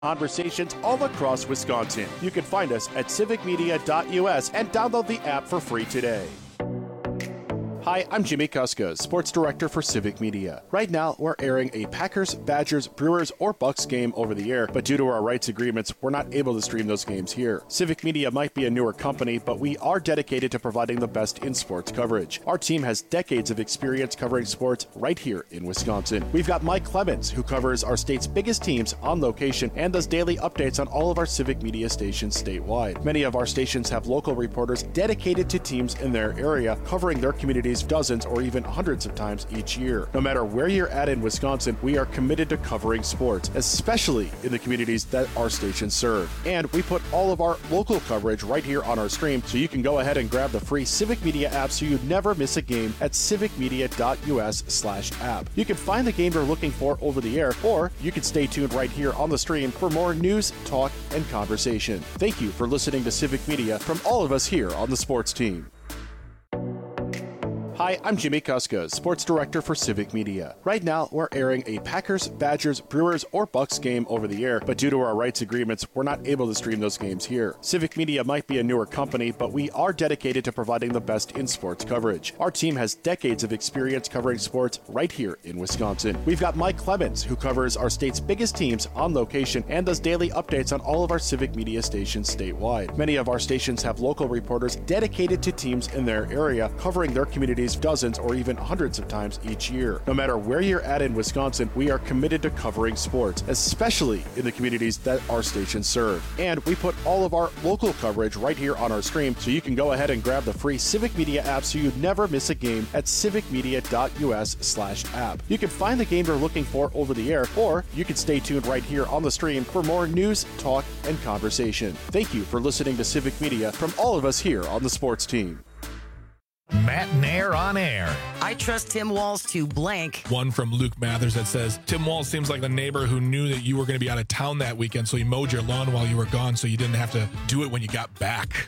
Conversations all across Wisconsin. You can find us at civicmedia.us and download the app for free today. Hi, I'm Jimmy Kuska, Sports Director for Civic Media. Right now, we're airing a Packers, Badgers, Brewers, or Bucks game over the air, but due to our rights agreements, we're not able to stream those games here. Civic Media might be a newer company, but we are dedicated to providing the best in sports coverage. Our team has decades of experience covering sports right here in Wisconsin. We've got Mike Clemens, who covers our state's biggest teams on location and does daily updates on all of our Civic Media stations statewide. Many of our stations have local reporters dedicated to teams in their area, covering their communities dozens or even hundreds of times each year. No matter where you're at in Wisconsin, we are committed to covering sports, especially in the communities that our stations serve. And we put all of our local coverage right here on our stream, so you can go ahead and grab the free Civic Media app so you never miss a game at civicmedia.us/app. You can find the game you're looking for over the air, or you can stay tuned right here on the stream for more news, talk, and conversation. Thank you for listening to Civic Media from all of us here on the sports team. Hi, I'm Jimmy Kuska, Sports Director for Civic Media. Right now, we're airing a Packers, Badgers, Brewers, or Bucks game over the air, but due to our rights agreements, we're not able to stream those games here. Civic Media might be a newer company, but we are dedicated to providing the best in sports coverage. Our team has decades of experience covering sports right here in Wisconsin. We've got Mike Clemens, who covers our state's biggest teams on location and does daily updates on all of our Civic Media stations statewide. Many of our stations have local reporters dedicated to teams in their area, covering their communities dozens or even hundreds of times each year. No matter where you're at in Wisconsin, we are committed to covering sports, especially in the communities that our stations serve. And we put all of our local coverage right here on our stream, so you can go ahead and grab the free Civic Media app so you never miss a game at civicmedia.us/app. You can find the game you're looking for over the air, or you can stay tuned right here on the stream for more news, talk, and conversation. Thank you for listening to Civic Media from all of us here on the sports team. Matt Nair on air. I trust Tim Walz to blank. One from Luke Mathers that says, Tim Walz seems like the neighbor who knew that you were going to be out of town that weekend, so he mowed your lawn while you were gone so you didn't have to do it when you got back.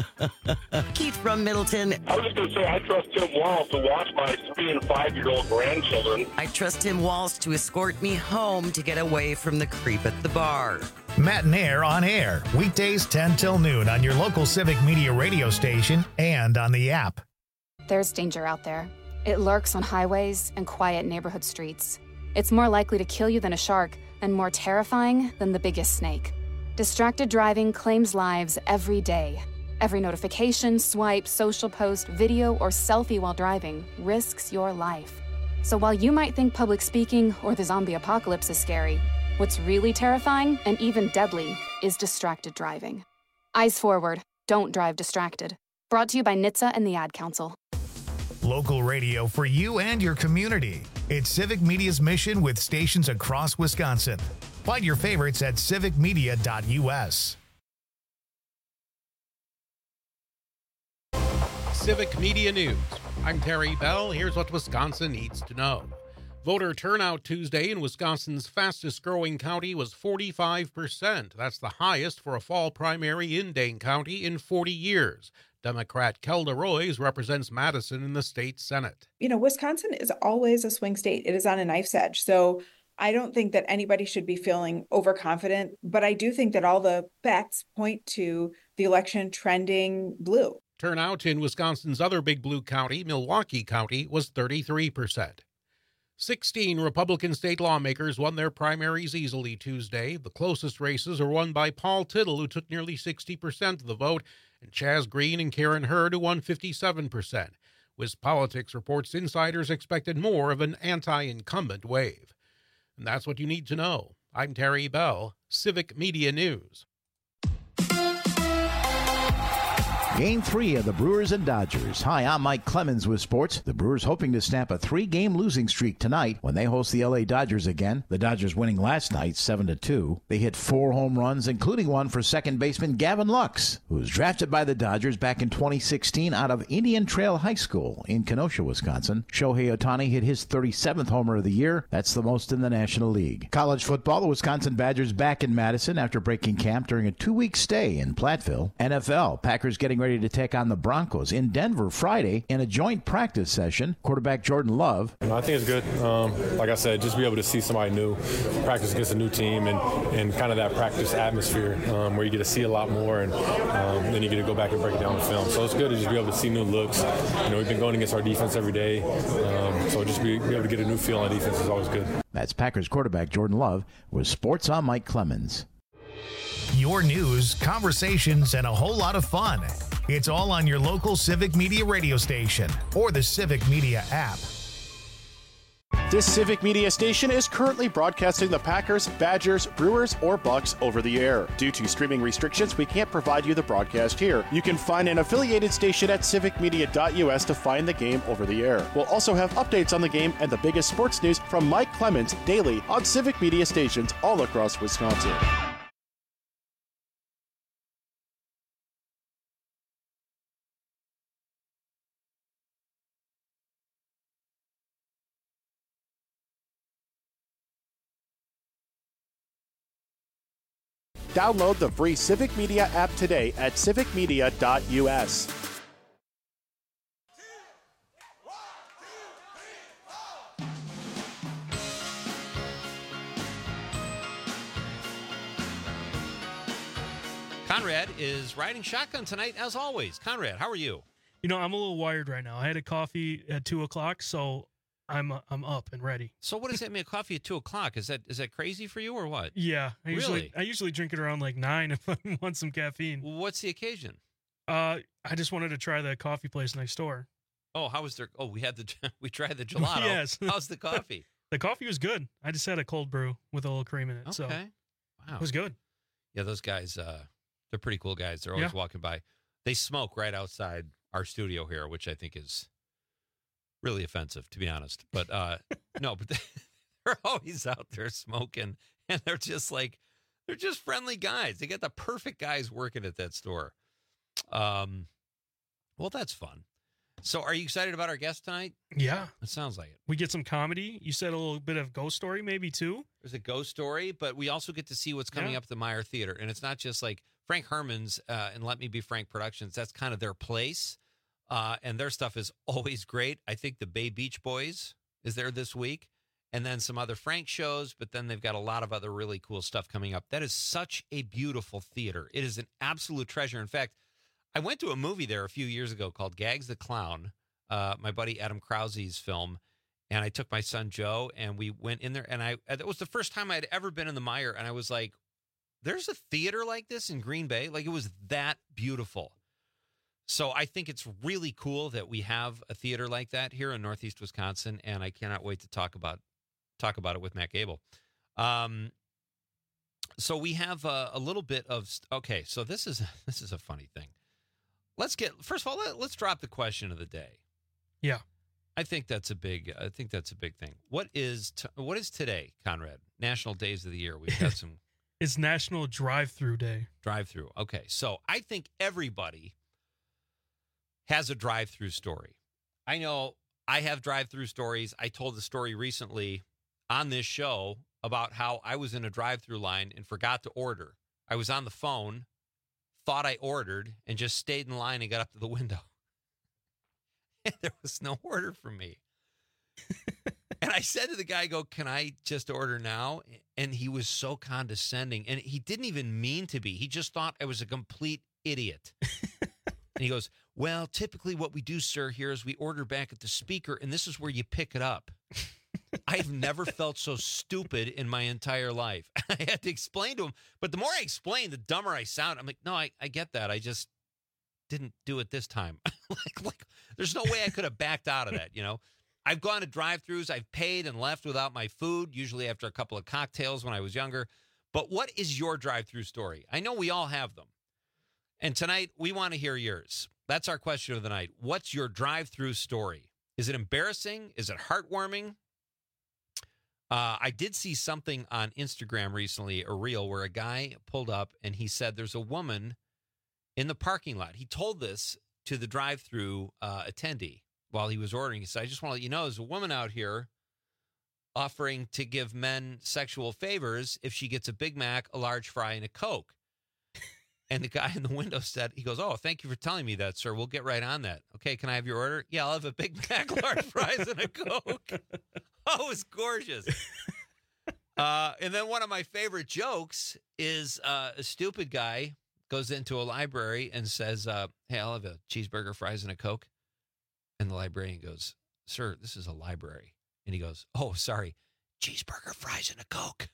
Keith from Middleton. I was just going to say, I trust Tim Walz to watch my 3- and 5-year-old grandchildren. I trust Tim Walz to escort me home to get away from the creep at the bar. Matt Nair on air. Weekdays 10 till noon on your local Civic Media radio station and on the app. There's danger out there. It lurks on highways and quiet neighborhood streets. It's more likely to kill you than a shark and more terrifying than the biggest snake. Distracted driving claims lives every day. Every notification, swipe, social post, video, or selfie while driving risks your life. So while you might think public speaking or the zombie apocalypse is scary, what's really terrifying and even deadly is distracted driving. Eyes forward. Don't drive distracted. Brought to you by NHTSA and the Ad Council. Local radio for you and your community. It's Civic Media's mission with stations across Wisconsin. Find your favorites at civicmedia.us. Civic Media News. I'm Terry Bell. Here's what Wisconsin needs to know. Voter turnout Tuesday in Wisconsin's fastest growing county was 45%. That's the highest for a fall primary in Dane County in 40 years. Democrat Kelda Roys represents Madison in the state Senate. You know, Wisconsin is always a swing state. It is on a knife's edge. So I don't think that anybody should be feeling overconfident, but I do think that all the bets point to the election trending blue. Turnout in Wisconsin's other big blue county, Milwaukee County, was 33%. 16 Republican state lawmakers won their primaries easily Tuesday. The closest races are won by Paul Tittle, who took nearly 60% of the vote, and Chaz Green and Karen Hurd, who won 57%. WisPolitics reports insiders expected more of an anti-incumbent wave. And that's what you need to know. I'm Terry Bell, Civic Media News. Game 3 of the Brewers and Dodgers. Hi, I'm Mike Clemens with sports. The Brewers hoping to snap a 3-game losing streak tonight when they host the LA Dodgers again. The Dodgers winning last night 7-2. They hit 4 home runs, including one for second baseman Gavin Lux, who was drafted by the Dodgers back in 2016 out of Indian Trail High School in Kenosha, Wisconsin. Shohei Ohtani hit his 37th homer of the year. That's the most in the National League. College football, the Wisconsin Badgers back in Madison after breaking camp during a 2-week stay in Platteville. NFL, Packers getting ready to take on the Broncos in Denver Friday in a joint practice session. Quarterback Jordan Love. I think it's good. Like I said, just be able to see somebody new, practice against a new team, and kind of that practice atmosphere where you get to see a lot more, and then you get to go back and break it down on film. So it's good to just be able to see new looks. We've been going against our defense every day, so just be able to get a new feel on defense is always good. That's Packers quarterback Jordan Love with Sports on Mike Clemens. Your news, conversations, and a whole lot of fun. It's all on your local Civic Media radio station or the Civic Media app. This Civic Media station is currently broadcasting the Packers, Badgers, Brewers, or Bucks over the air. Due to streaming restrictions, we can't provide you the broadcast here. You can find an affiliated station at civicmedia.us to find the game over the air. We'll also have updates on the game and the biggest sports news from Mike Clemens daily on Civic Media stations all across Wisconsin. Download the free Civic Media app today at civicmedia.us. Conrad is riding shotgun tonight, as always. Conrad, how are you? I'm a little wired right now. I had a coffee at 2:00, so I'm up and ready. So what does that mean? A coffee at 2:00? Is that crazy for you or what? Yeah, I Really? usually drink it around like 9 if I want some caffeine. What's the occasion? I just wanted to try the coffee place next door. Oh, how was there? Oh, we tried the gelato. Yes. How's the coffee? The coffee was good. I just had a cold brew with a little cream in it. So Okay. Wow. it was good. Yeah, those guys, they're pretty cool guys. They're always walking by. They smoke right outside our studio here, which I think is really offensive, to be honest. But no, but they're always out there smoking, and they're just friendly guys. They get the perfect guys working at that store. Well, that's fun. So are you excited about our guest tonight? Yeah. It sounds like it. We get some comedy. You said a little bit of ghost story, maybe too. There's a ghost story, but we also get to see what's coming up at the Meyer Theater. And it's not just like Frank Herman's and Let Me Be Frank Productions. That's kind of their place. And their stuff is always great. I think the Bay Beach Boys is there this week. And then some other Frank shows, but then they've got a lot of other really cool stuff coming up. That is such a beautiful theater. It is an absolute treasure. In fact, I went to a movie there a few years ago called Gags the Clown, my buddy Adam Krause's film. And I took my son Joe, and we went in there. And it was the first time I'd ever been in the Meyer. And I was like, there's a theater like this in Green Bay? Like, it was that beautiful. So I think it's really cool that we have a theater like that here in Northeast Wisconsin, and I cannot wait to talk about it with Matt Gable. So we have a little bit of okay. So this is a funny thing. First of all, let's drop the question of the day. Yeah, I think that's a big thing. What is today, Conrad? National Days of the Year. We've got some. It's National Drive-Through Day. Drive-through. Okay, so I think everybody has a drive-through story. I know I have drive-through stories. I told the story recently on this show about how I was in a drive-through line and forgot to order. I was on the phone, thought I ordered, and just stayed in line and got up to the window. And there was no order for me. And I said to the guy, can I just order now? And he was so condescending. And he didn't even mean to be. He just thought I was a complete idiot. And he goes, well, typically what we do, sir, here is we order back at the speaker, and this is where you pick it up. I've never felt so stupid in my entire life. I had to explain to him. But the more I explained, the dumber I sound. I'm like, no, I get that. I just didn't do it this time. like, there's no way I could have backed out of that, I've gone to drive-thrus. I've paid and left without my food, usually after a couple of cocktails when I was younger. But what is your drive-thru story? I know we all have them. And tonight, we want to hear yours. That's our question of the night. What's your drive-thru story? Is it embarrassing? Is it heartwarming? I did see something on Instagram recently, a reel, where a guy pulled up and he said there's a woman in the parking lot. He told this to the drive-thru attendee while he was ordering. He said, I just want to let you know, there's a woman out here offering to give men sexual favors if she gets a Big Mac, a large fry, and a Coke. And the guy in the window said, he goes, "Oh, thank you for telling me that, sir. We'll get right on that. Okay, can I have your order?" "Yeah, I'll have a Big Mac, large fries, and a Coke." Oh, it was gorgeous. And then one of my favorite jokes is a stupid guy goes into a library and says, "Hey, I'll have a cheeseburger, fries, and a Coke." And the librarian goes, "Sir, this is a library." And he goes, "Oh, sorry, cheeseburger, fries, and a Coke."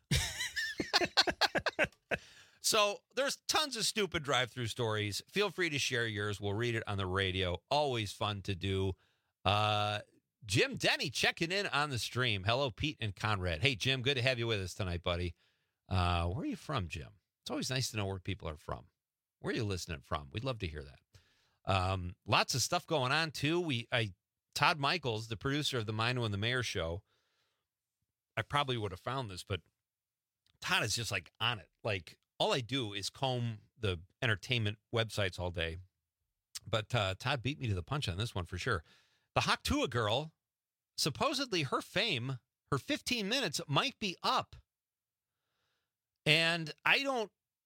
So there's tons of stupid drive-through stories. Feel free to share yours. We'll read it on the radio. Always fun to do. Jim Denny checking in on the stream. Hello, Pete and Conrad. Hey, Jim, good to have you with us tonight, buddy. Where are you from, Jim? It's always nice to know where people are from. Where are you listening from? We'd love to hear that. Lots of stuff going on, too. Todd Michaels, the producer of the Mino and the Mayor show, I probably would have found this, but Todd is just like on it. Like, all I do is comb the entertainment websites all day. But Todd beat me to the punch on this one for sure. The Haktua girl, supposedly her fame, her 15 minutes might be up. And I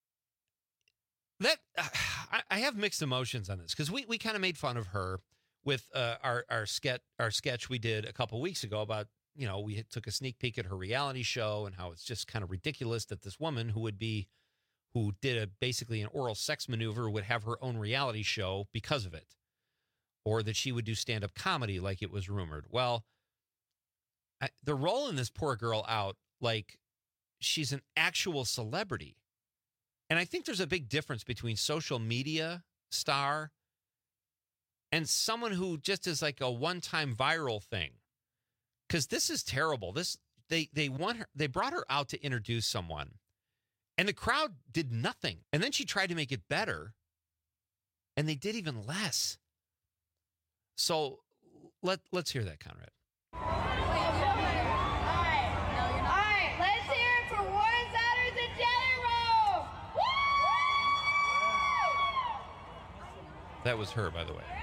have mixed emotions on this because we kind of made fun of her with our sketch we did a couple weeks ago about, we took a sneak peek at her reality show and how it's just kind of ridiculous that this woman who did basically an oral sex maneuver would have her own reality show because of it, or that she would do stand-up comedy like it was rumored. Well, they're rolling this poor girl out like she's an actual celebrity. And I think there's a big difference between social media star and someone who just is like a one-time viral thing. Because this is terrible. They brought her out to introduce someone, and the crowd did nothing. And then she tried to make it better, and they did even less. So let's hear that, Conrad. All right, let's hear it for Warren Souders and Jelly Roll. Woo! That was her, by the way.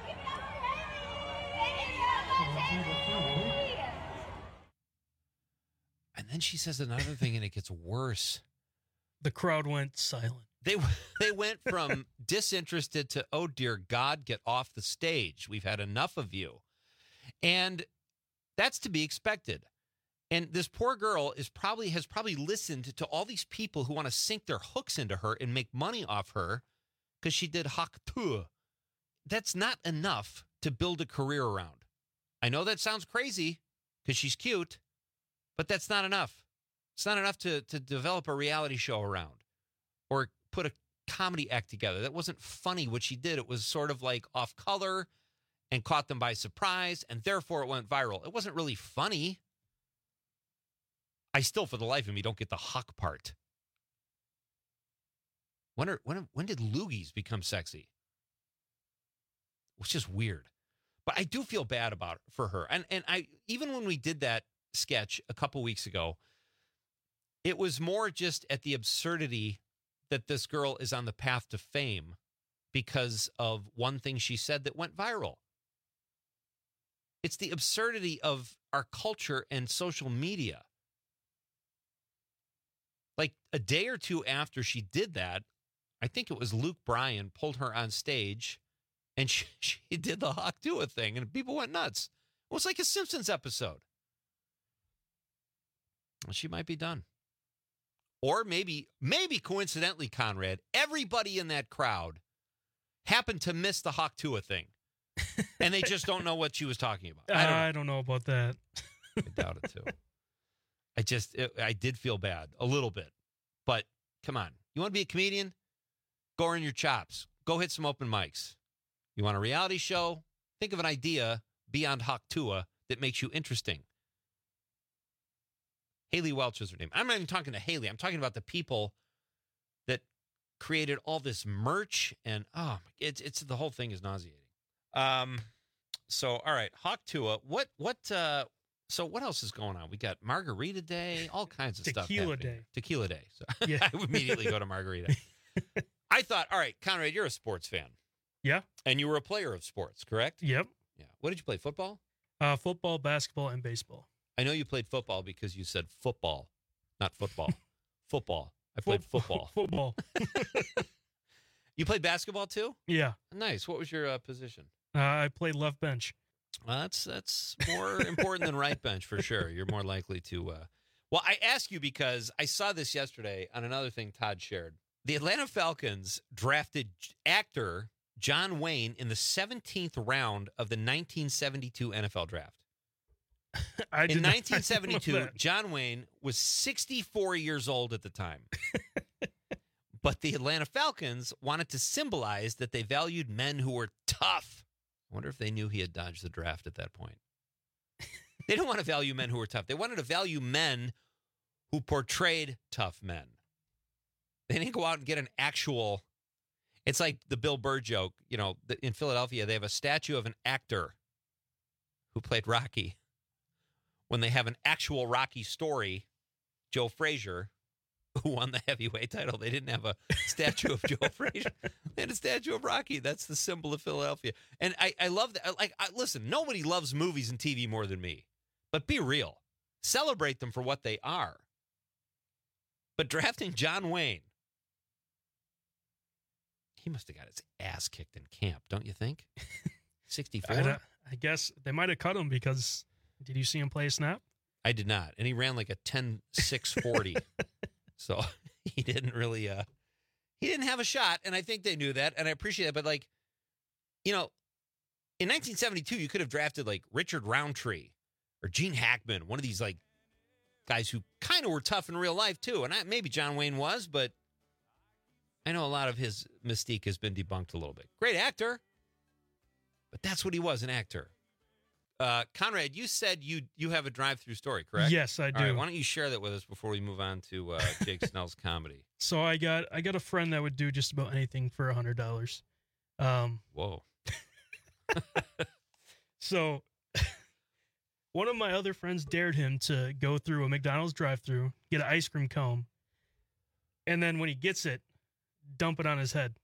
And then she says another thing, and it gets worse. The crowd went silent. They went from disinterested to, "Oh, dear God, get off the stage. We've had enough of you." And that's to be expected. And this poor girl has probably listened to all these people who want to sink their hooks into her and make money off her because she did Haktua. That's not enough to build a career around. I know that sounds crazy because she's cute, but that's not enough. It's not enough to develop a reality show around or put a comedy act together. That wasn't funny what she did. It was sort of like off color and caught them by surprise, and therefore it went viral. It wasn't really funny. I still, for the life of me, don't get the Huck part. When did loogies become sexy? Which is weird. But I do feel bad for her. And I even when we did that sketch a couple weeks ago, it was more just at the absurdity that this girl is on the path to fame because of one thing she said that went viral. It's the absurdity of our culture and social media. Like a day or two after she did that, I think it was Luke Bryan pulled her on stage and she did the Haktua thing and people went nuts. It was like a Simpsons episode. Well, she might be done. Or maybe coincidentally, Conrad, everybody in that crowd happened to miss the Haktua thing. And they just don't know what she was talking about. I don't know about that. I doubt it, too. I did feel bad a little bit. But come on. You want to be a comedian? Go earn your chops. Go hit some open mics. You want a reality show? Think of an idea beyond Haktua that makes you interesting. Haley Welch is her name. I'm not even talking to Haley. I'm talking about the people that created all this merch, and it's the whole thing is nauseating. So all right, Haktua. So what else is going on? We got Margarita Day, all kinds of stuff. Tequila Day. Tequila Day. So Yeah. I would immediately go to Margarita. I thought, all right, Conrad, you're a sports fan. Yeah. And you were a player of sports, correct? Yep. Yeah. What did you play? Football? Football, basketball, and baseball. I know you played football because you said football, not football. Football. I played football. Football. You played basketball too? Yeah. Nice. What was your position? I played left bench. Well, that's more important than right bench for sure. You're more likely to. Well, I ask you because I saw this yesterday on another thing Todd shared. The Atlanta Falcons drafted actor John Wayne in the 17th round of the 1972 NFL draft. In 1972, John Wayne was 64 years old at the time. But the Atlanta Falcons wanted to symbolize that they valued men who were tough. I wonder if they knew he had dodged the draft at that point. They didn't want to value men who were tough. They wanted to value men who portrayed tough men. They didn't go out and get an actual... It's like the Bill Burr joke. You know, in Philadelphia, they have a statue of an actor who played Rocky. When they have an actual Rocky story, Joe Frazier, who won the heavyweight title, they didn't have a statue of Joe Frazier. They had a statue of Rocky. That's the symbol of Philadelphia. And I love that. Listen, nobody loves movies and TV more than me. But be real. Celebrate them for what they are. But drafting John Wayne, he must have got his ass kicked in camp, don't you think? 64? I guess they might have cut him because... Did you see him play a snap? I did not. And he ran like a 10.640. So he didn't really, he didn't have a shot. And I think they knew that. And I appreciate that. But like, you know, in 1972, you could have drafted like Richard Roundtree or Gene Hackman, one of these like guys who kind of were tough in real life too. And maybe John Wayne was, but I know a lot of his mystique has been debunked a little bit. Great actor. But that's what he was, an actor. Conrad, you said you have a drive-through story, correct? Yes, I do. All right, why don't you share that with us before we move on to Jake Snell's comedy? So I got a friend that would do just about anything for $100. Whoa. So one of my other friends dared him to go through a McDonald's drive-through, get an ice cream cone, and then when he gets it, dump it on his head.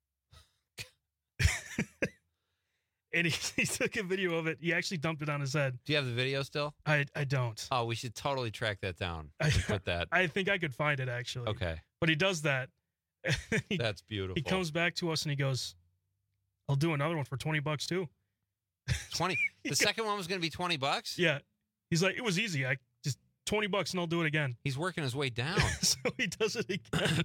And he took a video of it. He actually dumped it on his head. Do you have the video still? I don't. Oh, we should totally track that down and put that. I think I could find it, actually. Okay. But he does that. That's beautiful. He comes back to us and he goes, I'll do another one for $20 too. 20. The second one was going to be $20? Yeah. He's like, it was easy. I just $20 and I'll do it again. He's working his way down. So he does it again.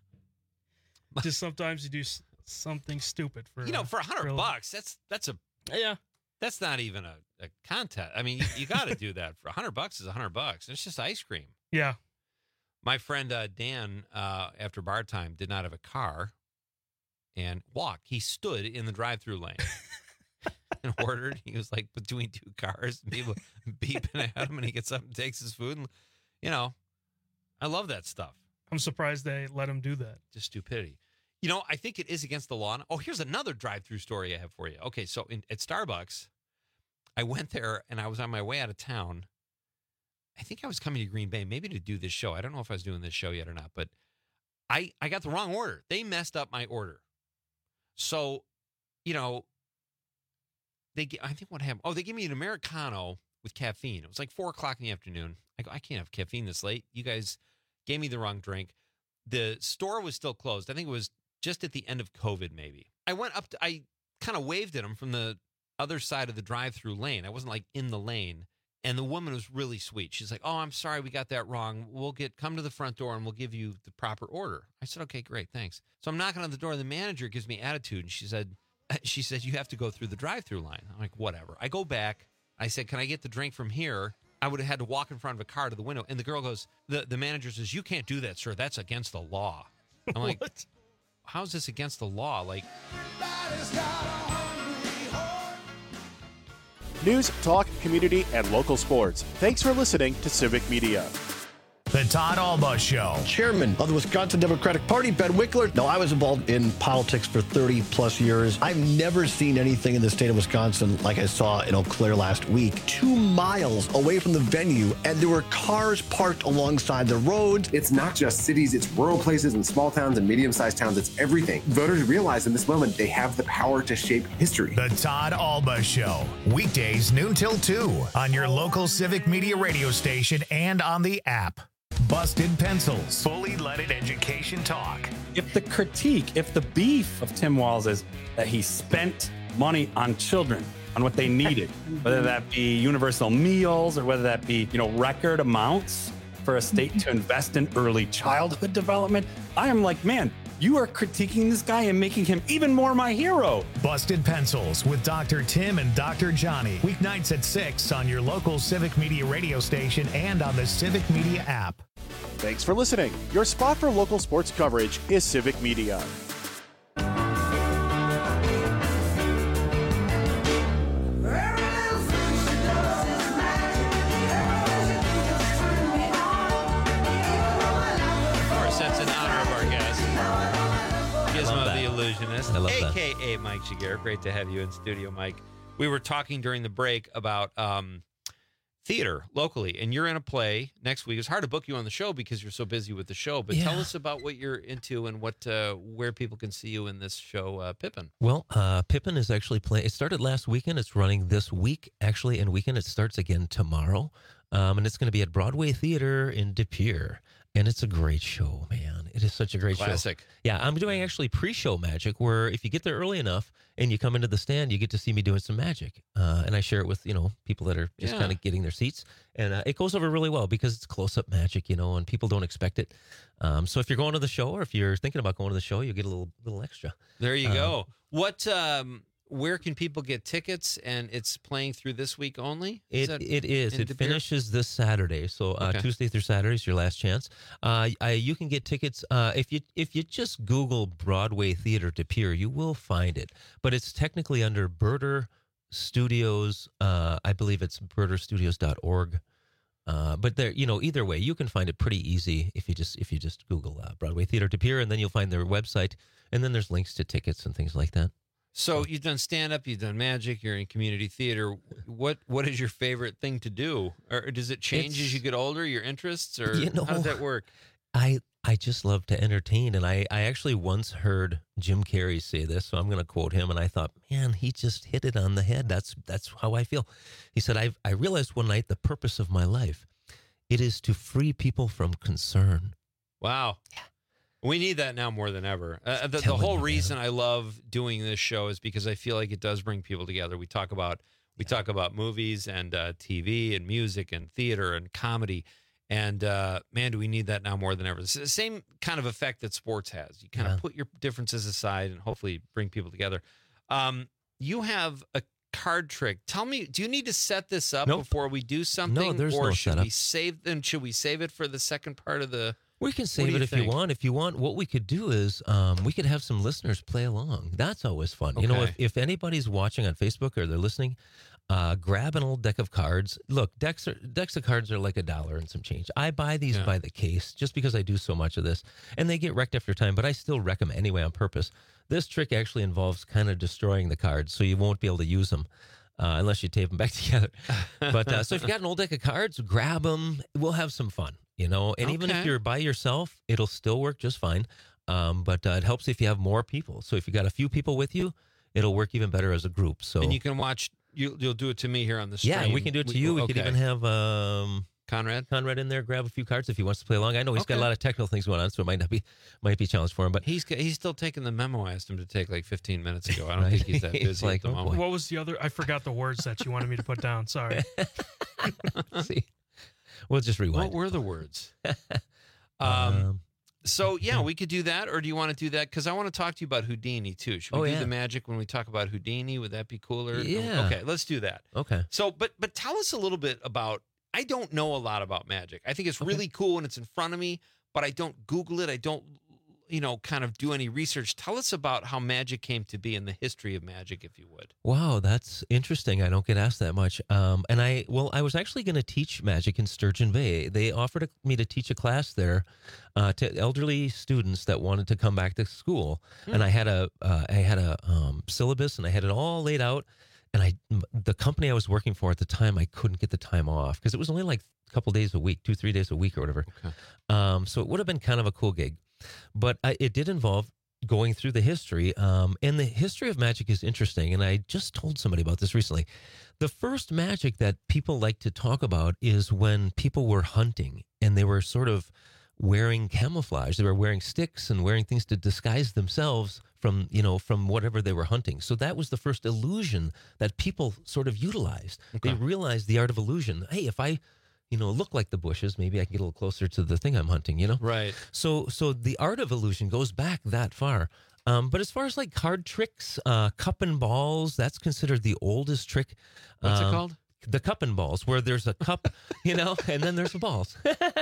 Just sometimes you do something stupid for for $100. That's not even a contest. I mean, you got to do that. For $100 is $100. It's just ice cream. Yeah. My friend Dan, after bar time, did not have a car and walked. He stood in the drive-through lane and ordered. He was like between two cars, and people beeping at him, and he gets up and takes his food. And I love that stuff. I'm surprised they let him do that. Just stupidity. I think it is against the law. Oh, here's another drive-through story I have for you. Okay, so at Starbucks, I went there, and I was on my way out of town. I think I was coming to Green Bay, maybe to do this show. I don't know if I was doing this show yet or not, but I got the wrong order. They messed up my order. So, I think what happened, they gave me an Americano with caffeine. It was like 4 o'clock in the afternoon. I go, I can't have caffeine this late. You guys gave me the wrong drink. The store was still closed. I think it was just at the end of COVID, maybe. I kind of waved at him from the other side of the drive-through lane. I wasn't like in the lane. And the woman was really sweet. She's like, oh, I'm sorry, we got that wrong. Come to the front door and we'll give you the proper order. I said, okay, great, thanks. So I'm knocking on the door. The manager gives me attitude. And she said, you have to go through the drive-through line. I'm like, whatever. I go back. I said, can I get the drink from here? I would have had to walk in front of a car to the window. And the girl goes, the manager says, you can't do that, sir. That's against the law. I'm like, what? How's this against the law? Like, news, talk, community, and local sports. Thanks for listening to Civic Media. The Todd Alba Show. Chairman of the Wisconsin Democratic Party, Ben Wickler. Now, I was involved in politics for 30 plus years. I've never seen anything in the state of Wisconsin like I saw in Eau Claire last week. 2 miles away from the venue, and there were cars parked alongside the roads. It's not just cities, it's rural places and small towns and medium-sized towns. It's everything. Voters realize in this moment they have the power to shape history. The Todd Alba Show. Weekdays noon till 2 on your local Civic Media radio station and on the app. Busted Pencils. Fully leaded education talk. if the beef of Tim Walz is that he spent money on children, on what they needed, whether that be universal meals or whether that be, record amounts for a state to invest in early childhood development, I am like, man, you are critiquing this guy and making him even more my hero. Busted Pencils with Dr. Tim and Dr. Johnny. Weeknights at 6 on your local Civic Media radio station and on the Civic Media app. Thanks for listening. Your spot for local sports coverage is Civic Media. Illusionist, a.k.a. Mike Shigeru. Great to have you in studio, Mike. We were talking during the break about theater locally, and you're in a play next week. It's hard to book you on the show because you're so busy with the show, but tell us about what you're into and where people can see you in this show, Pippin. Well, Pippin is actually playing. It started last weekend. It's running this week, actually, and weekend it starts again tomorrow, and it's going to be at Broadway Theater in De Pere. And it's a great show, man. It is such a great Classic. show. Yeah, I'm doing actually pre-show magic where if you get there early enough and you come into the stand, you get to see me doing some magic. And I share it with, people that are just kind of getting their seats. And it goes over really well because it's close-up magic, and people don't expect it. So if you're going to the show or if you're thinking about going to the show, you get a little extra. There you go. Where can people get tickets? And it's playing through this week only? It is. It finishes this Saturday. So Tuesday through Saturday is your last chance. You can get tickets if you just Google Broadway Theater De Pere, you will find it. But it's technically under Burter Studios. I believe it's burterstudios.org. But there, either way, you can find it pretty easy if you just Google Broadway Theater De Pere, and then you'll find their website, and then there's links to tickets and things like that. So you've done stand-up, you've done magic, you're in community theater. What is your favorite thing to do? Or does it change as you get older, your interests? Or how does that work? I just love to entertain. And I actually once heard Jim Carrey say this, so I'm going to quote him. And I thought, man, he just hit it on the head. That's how I feel. He said, I realized one night the purpose of my life. It is to free people from concern. Wow. Yeah. We need that now more than ever. The whole reason I love doing this show is because I feel like it does bring people together. We talk about movies and TV and music and theater and comedy. And man, do we need that now more than ever. It's the same kind of effect that sports has. You kind of put your differences aside and hopefully bring people together. You have a card trick. Tell me, do you need to set this up before we do something? No, there's or no should setup. Should we save it for the second part of the... We can save it if you want. If you want, what we could do is we could have some listeners play along. That's always fun. Okay. If anybody's watching on Facebook or they're listening, grab an old deck of cards. Look, decks of cards are like $1 and some change. I buy these by the case just because I do so much of this. And they get wrecked after time, but I still wreck them anyway on purpose. This trick actually involves kind of destroying the cards, so you won't be able to use them. Unless you tape them back together. But so if you got an old deck of cards, grab them. We'll have some fun, And even if you're by yourself, it'll still work just fine. But it helps if you have more people. So if you got a few people with you, it'll work even better as a group. So and you can watch. You'll do it to me here on the stream. Yeah, we can do it to you. We could even have Conrad in there. Grab a few cards if he wants to play along. I know he's got a lot of technical things going on, so it might be a challenge for him. But he's still taking the memo I asked him to take like 15 minutes ago. I don't think he's that busy at the moment. What was the other? I forgot the words that you wanted me to put down. Sorry. See, we'll just rewind. What were the words? So we could do that, or do you want to do that? Because I want to talk to you about Houdini too. Should we do the magic when we talk about Houdini? Would that be cooler? Yeah. Okay, let's do that. Okay. So, but tell us a little bit about. I don't know a lot about magic. I think it's really cool when it's in front of me, but I don't Google it. I don't, kind of do any research. Tell us about how magic came to be and the history of magic, if you would. Wow, that's interesting. I don't get asked that much. And I was actually going to teach magic in Sturgeon Bay. They offered me to teach a class there to elderly students that wanted to come back to school. And I had a syllabus and I had it all laid out. And the company I was working for at the time, I couldn't get the time off because it was only like a couple days a week, 2-3 days a week or whatever. Okay. So it would have been kind of a cool gig. But it did involve going through the history. And the history of magic is interesting. And I just told somebody about this recently. The first magic that people like to talk about is when people were hunting and they were sort of wearing camouflage. They were wearing sticks and wearing things to disguise themselves from, from whatever they were hunting. So that was the first illusion that people sort of utilized. Okay. They realized the art of illusion. Hey, if I, look like the bushes, maybe I can get a little closer to the thing I'm hunting, Right. So the art of illusion goes back that far. But as far as like card tricks, cup and balls, that's considered the oldest trick. What's it called? The cup and balls, where there's a cup, and then there's the balls.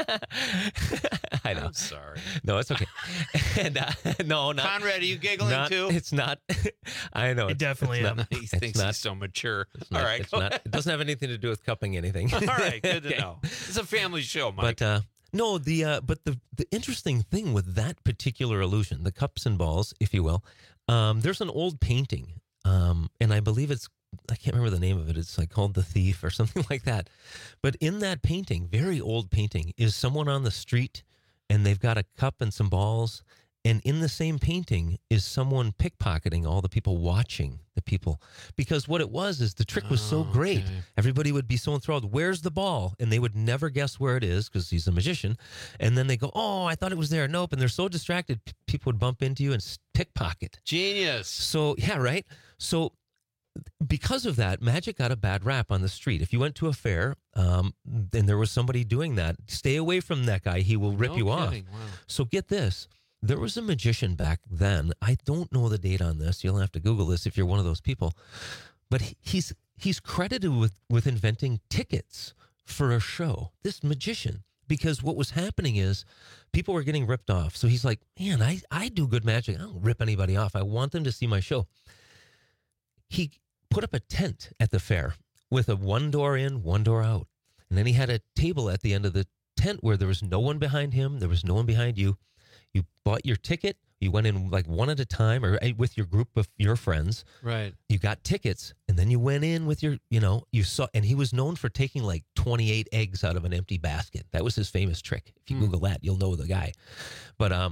I know. I'm sorry. No, it's okay. And no, not Conrad. Are you giggling too? It's not. I know. It definitely it's is. He thinks he's so mature. All right. It's not. It doesn't have anything to do with cupping anything. All right. Good to know. It's a family show, Mike. But no, but the interesting thing with that particular illusion, the cups and balls, if you will, there's an old painting, and I believe I can't remember the name of it. It's like called The Thief or something like that. But in that painting, very old painting, is someone on the street and they've got a cup and some balls. And in the same painting is someone pickpocketing all the people watching the people. Because what it was is the trick was so great. okay. Everybody would be so enthralled. Where's the ball? And they would never guess where it is because he's a magician. And then they go, oh, I thought it was there. Nope. And they're so distracted, people would bump into you and pickpocket. Genius. So, yeah, right? So because of that, magic got a bad rap on the street. If you went to a fair and there was somebody doing that, stay away from that guy. He will rip you off. Wow. So get this. There was a magician back then. I don't know the date on this. You'll have to Google this if you're one of those people. But he's credited with inventing tickets for a show, this magician. Because what was happening is people were getting ripped off. So he's like, man, I do good magic. I don't rip anybody off. I want them to see my show. He put up a tent at the fair with a one door in, one door out. And then he had a table at the end of the tent where there was no one behind him. There was no one behind you. You bought your ticket. You went in like one at a time or with your group of your friends. Right. You got tickets and then you went in with your, you saw, and he was known for taking like 28 eggs out of an empty basket. That was his famous trick. If you Google that, you'll know the guy. But,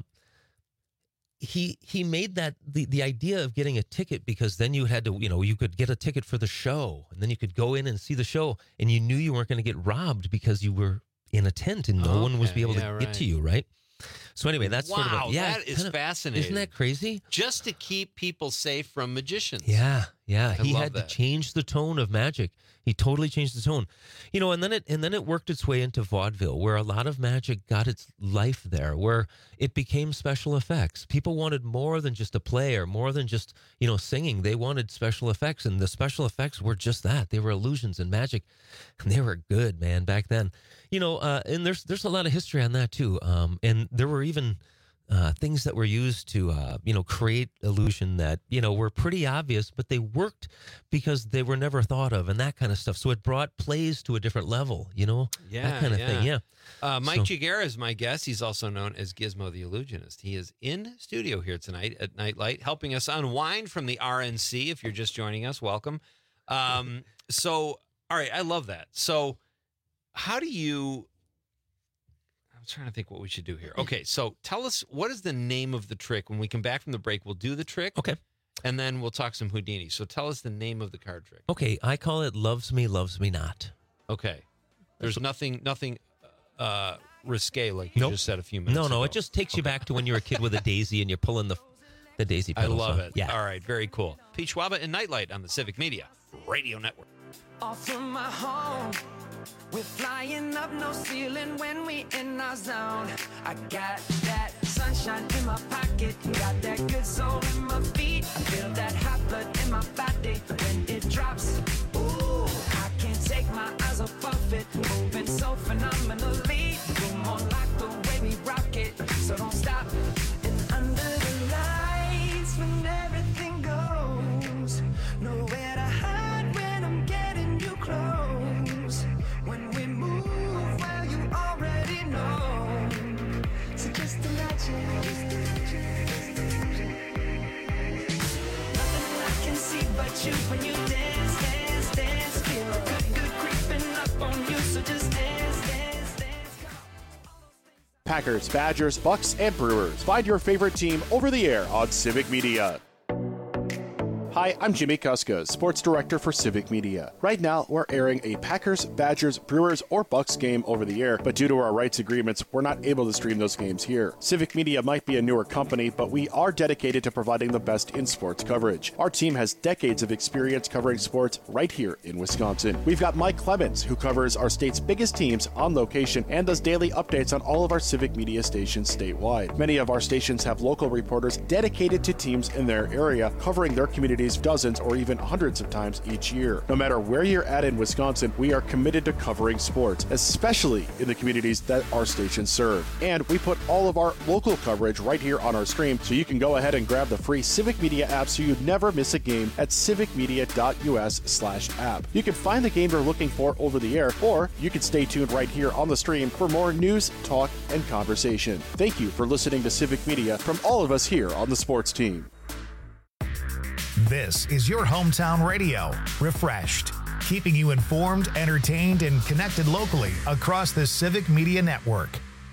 he made that the idea of getting a ticket because then you had to, you could get a ticket for the show and then you could go in and see the show and you knew you weren't going to get robbed because you were in a tent and no one was able to get to you, right? So anyway, that's sort of that is fascinating. Isn't that crazy? Just to keep people safe from magicians. Yeah. He love had that. to change the tone of magic. He totally changed the tone. And then it worked its way into vaudeville, where a lot of magic got its life there, where it became special effects. People wanted more than just a play or more than just, singing. They wanted special effects, and the special effects were just that. They were illusions and magic, and they were good, man, back then. And there's a lot of history on that too. And there were even things that were used to, create illusion that, were pretty obvious, but they worked because they were never thought of and that kind of stuff. So it brought plays to a different level, that kind of thing. Yeah. Mike Jagera is my guest. He's also known as Gizmo the Illusionist. He is in studio here tonight at Nightlight, helping us unwind from the RNC. If you're just joining us, welcome. So, all right, I love that. So how do you... I'm trying to think what we should do here. Okay, so tell us, what is the name of the trick? When we come back from the break, we'll do the trick. Okay. And then we'll talk some Houdini. So tell us the name of the card trick. Okay, I call it Loves Me, Loves Me Not. Okay. There's nothing risque like you just said a few minutes ago. No, it just takes you back to when you were a kid with a daisy and you're pulling the daisy pedals. I love on. it. Yeah. All right, very cool. Pete Schwaba and Nightlight on the Civic Media Radio Network. Off from my home, we're flying up no ceiling when we in our zone. I got that sunshine in my pocket, got that good soul in my feet. I feel that hot blood in my body when it drops. Ooh, I can't take my eyes off it, moving so phenomenally. You're more like the way we rock it, so don't stop. And under the lights when everything goes, nowhere to hide when I'm getting you close. When we move, well, you already know. So just imagine. Nothing I can see but you when you dance, dance, dance. Feel good creeping up on you. So just dance, dance, dance. Packers, Badgers, Bucks, and Brewers. Find your favorite team over the air on Civic Media. Hi, I'm Jimmy Kuska, Sports Director for Civic Media. Right now, we're airing a Packers, Badgers, Brewers, or Bucks game over the air, but due to our rights agreements, we're not able to stream those games here. Civic Media might be a newer company, but we are dedicated to providing the best in sports coverage. Our team has decades of experience covering sports right here in Wisconsin. We've got Mike Clemens, who covers our state's biggest teams on location and does daily updates on all of our Civic Media stations statewide. Many of our stations have local reporters dedicated to teams in their area, covering their communities dozens or even hundreds of times each year. No matter where you're at in Wisconsin, we are committed to covering sports, especially in the communities that our stations serve. And we put all of our local coverage right here on our stream, so you can go ahead and grab the free Civic Media app so you never miss a game at civicmedia.us/app. You can find the game you're looking for over the air, or you can stay tuned right here on the stream for more news, talk, and conversation. Thank you for listening to Civic Media from all of us here on the sports team. This is your hometown radio, refreshed, keeping you informed, entertained, and connected locally across the Civic Media Network.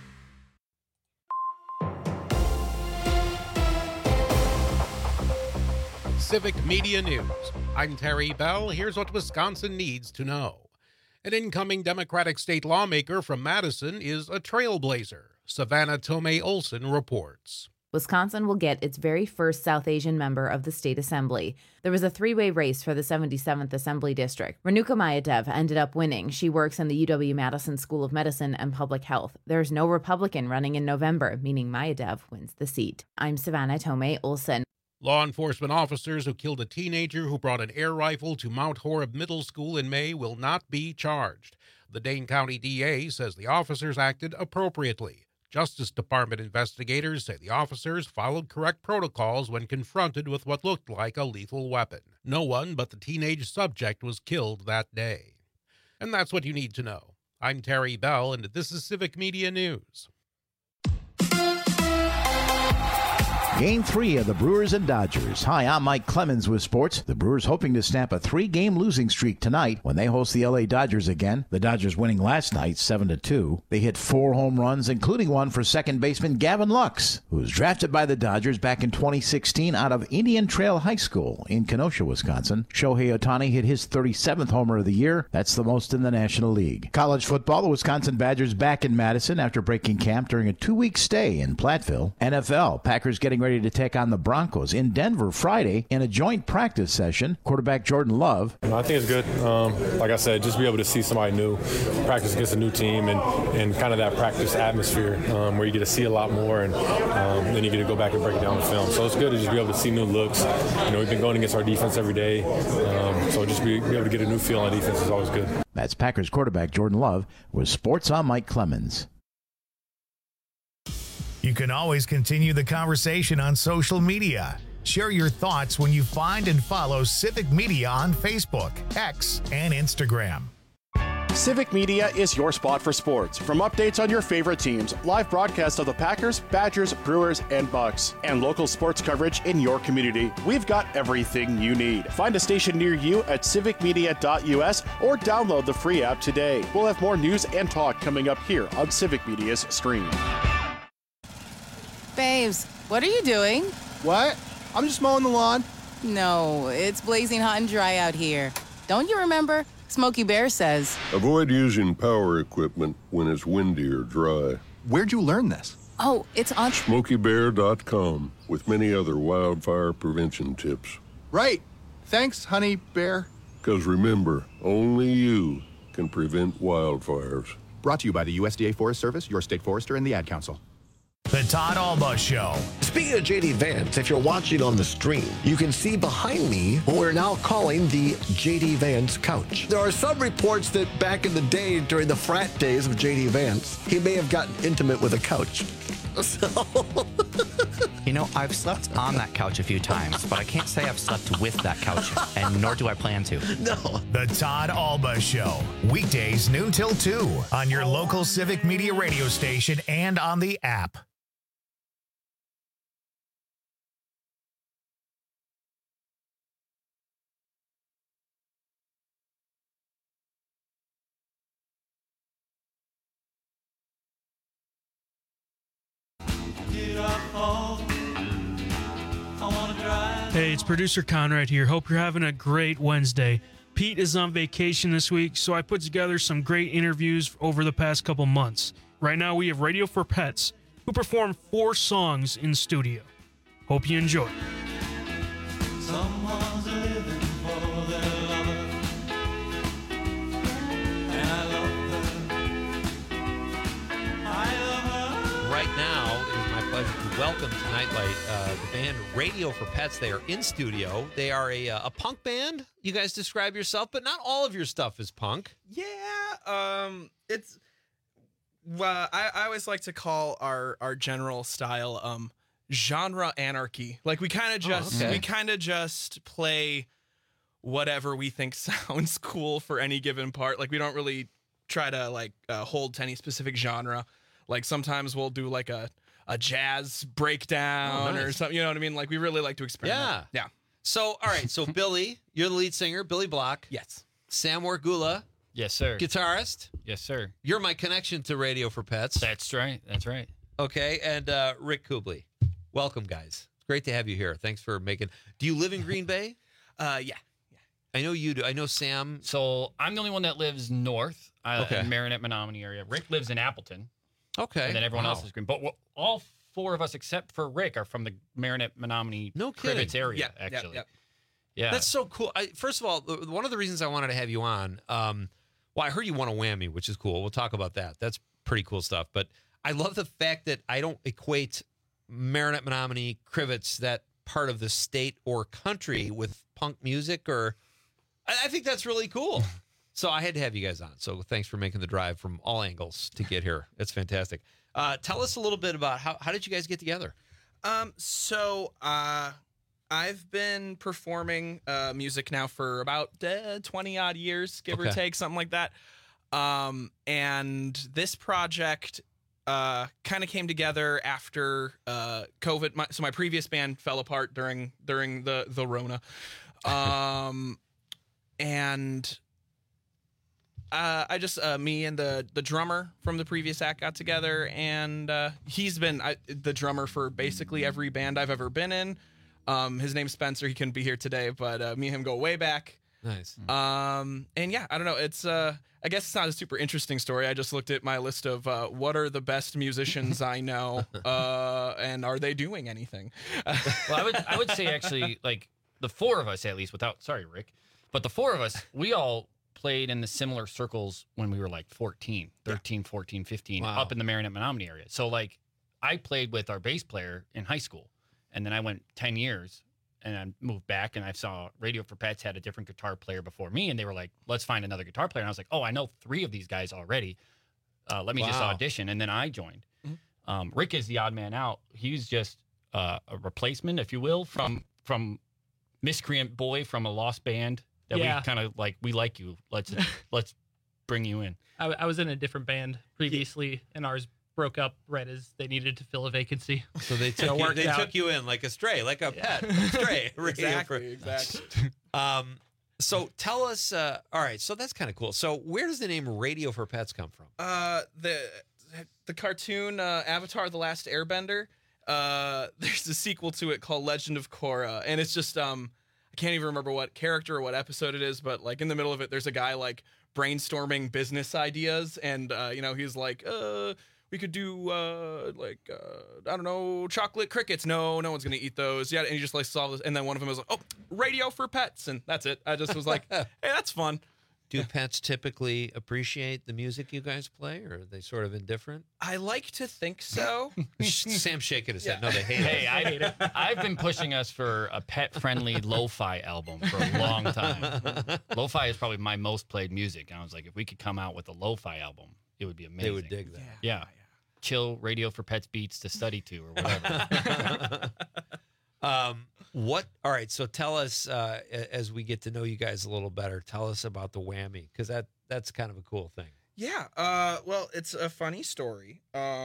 Civic Media News. I'm Terry Bell. Here's what Wisconsin needs to know. An incoming Democratic state lawmaker from Madison is a trailblazer. Savannah Tomei Olson reports. Wisconsin will get its very first South Asian member of the state assembly. There was a three-way race for the 77th Assembly District. Renuka Mayadev ended up winning. She works in the UW-Madison School of Medicine and Public Health. There's no Republican running in November, meaning Mayadev wins the seat. I'm Savannah Tomei Olson. Law enforcement officers who killed a teenager who brought an air rifle to Mount Horeb Middle School in May will not be charged. The Dane County DA says the officers acted appropriately. Justice Department investigators say the officers followed correct protocols when confronted with what looked like a lethal weapon. No one but the teenage subject was killed that day. And that's what you need to know. I'm Terry Bell, and this is Civic Media News. Game 3 of the Brewers and Dodgers. Hi, I'm Mike Clemens with sports. The Brewers hoping to snap a 3-game losing streak tonight when they host the LA Dodgers again. The Dodgers winning last night 7-2. They hit 4 home runs, including one for second baseman Gavin Lux, who was drafted by the Dodgers back in 2016 out of Indian Trail High School in Kenosha, Wisconsin. Shohei Ohtani hit his 37th homer of the year. That's the most in the National League. College football, the Wisconsin Badgers back in Madison after breaking camp during a 2-week stay in Platteville. NFL, Packers getting ready to take on the Broncos in Denver Friday in a joint practice session. Quarterback Jordan Love. I think it's good. Like I said, just be able to see somebody new, practice against a new team, and kind of that practice atmosphere where you get to see a lot more, and then you get to go back and break it down the film. So it's good to just be able to see new looks. We've been going against our defense every day, so just be able to get a new feel on defense is always good. That's Packers quarterback Jordan Love with Sports on Mike Clemens. You can always continue the conversation on social media. Share your thoughts when you find and follow Civic Media on Facebook, X, and Instagram. Civic Media is your spot for sports. From updates on your favorite teams, live broadcasts of the Packers, Badgers, Brewers, and Bucks, and local sports coverage in your community, we've got everything you need. Find a station near you at civicmedia.us or download the free app today. We'll have more news and talk coming up here on Civic Media's stream. Babes, what are you doing? What? I'm just mowing the lawn. No, it's blazing hot and dry out here. Don't you remember? Smokey Bear says, avoid using power equipment when it's windy or dry. Where'd you learn this? Oh, it's on SmokeyBear.com with many other wildfire prevention tips. Right. Thanks, Honey Bear. Because remember, only you can prevent wildfires. Brought to you by the USDA Forest Service, your state forester, and the Ad Council. The Todd Alba Show. Speaking of JD Vance, if you're watching on the stream, you can see behind me what we're now calling the JD Vance couch. There are some reports that back in the day, during the frat days of JD Vance, he may have gotten intimate with a couch. So... I've slept on that couch a few times, but I can't say I've slept with that couch, and nor do I plan to. No. The Todd Alba Show. Weekdays noon till 2 on your local Civic Media radio station and on the app. Get up home. I wanna drive Hey, it's producer Conrad here. Hope you're having a great Wednesday. Pete is on vacation this week, so I put together some great interviews over the past couple months. Right now, we have Radio for Pets, who perform 4 songs in studio. Hope you enjoy. Someone's living for their lover, and I love her. Right now, it is my pleasure to welcome to Nightlight the band Radio for Pets. They are in studio. They are a punk band. You guys describe yourself, but not all of your stuff is punk. Yeah, it's. Well, I always like to call our general style genre anarchy. Like we kind of just play whatever we think sounds cool for any given part. Like we don't really try to hold to any specific genre. Like sometimes we'll do like a jazz breakdown or something. You know what I mean? Like we really like to experiment. Yeah. So all right. So Billy, you're the lead singer. Billy Block. Yes. Sam Wargula. Yes, sir. Guitarist. Yes, sir. You're my connection to Radio for Pets. That's right. That's right. Okay, and Rick Kubley. Welcome, guys. It's great to have you here. Thanks for making. Do you live in Green Bay? Yeah. I know you do. I know Sam. So I'm the only one that lives north, in Marinette, Menominee area. Rick lives in Appleton. Okay. And then everyone else is Green. But all 4 of us except for Rick are from the Marinette, Menominee, Crivets area. Actually. Yeah. That's so cool. First of all, one of the reasons I wanted to have you on. Well, I heard you won a Whammy, which is cool. We'll talk about that. That's pretty cool stuff. But I love the fact that I don't equate Marinette, Menominee, Crivets, that part of the state or country, with punk music. Or I think that's really cool. So I had to have you guys on. So thanks for making the drive from all angles to get here. It's fantastic. Tell us a little bit about how did you guys get together? I've been performing music now for about 20 odd years, give or take, something like that. And this project kind of came together after COVID. So my previous band fell apart during the Rona. And I just me and the drummer from the previous act got together, and he's been the drummer for basically every band I've ever been in. His name's Spencer. He couldn't be here today, but me and him go way back. Nice. And yeah, I don't know. It's I guess it's not a super interesting story. I just looked at my list of what are the best musicians I know, and are they doing anything? Well, I would say actually, like the 4 of us at least, sorry, Rick, but the 4 of us, we all played in the similar circles when we were like 13, 14, 15, up in the Marinette, Menominee area. So like I played with our bass player in high school. And then I went 10 years and I moved back, and I saw Radio for Pets had a different guitar player before me. And they were like, let's find another guitar player. And I was like, oh, I know 3 of these guys already. Let me just audition. And then I joined. Mm-hmm. Rick is the odd man out. He's just a replacement, if you will, from miscreant boy from a lost band that we kind of like, we like you. Let's bring you in. I was in a different band previously, and ours broke up right as they needed to fill a vacancy. So they took you in like a stray, like a pet stray. Exactly. So tell us. All right. So that's kind of cool. So where does the name Radio for Pets come from? The cartoon Avatar: The Last Airbender. There's a sequel to it called Legend of Korra, and it's just I can't even remember what character or what episode it is, but like in the middle of it, there's a guy like brainstorming business ideas, and he's like, we could do I don't know, chocolate crickets. No one's gonna eat those. Yeah, and he just like solve this, and then one of them was like, oh, Radio for Pets, and that's it. I just was like, hey, that's fun. Do pets typically appreciate the music you guys play, or are they sort of indifferent? I like to think so. Sam's shaking his head. No, they hate it. Hey, I hate it. I've been pushing us for a pet-friendly lo-fi album for a long time. Lo-fi is probably my most played music. And I was like, if we could come out with a lo-fi album, it would be amazing. They would dig that. Yeah. Chill Radio for Pets beats to study to or whatever. All right, so tell us, as we get to know you guys a little better, tell us about the Whammy, because that's kind of a cool thing. Yeah, well, it's a funny story.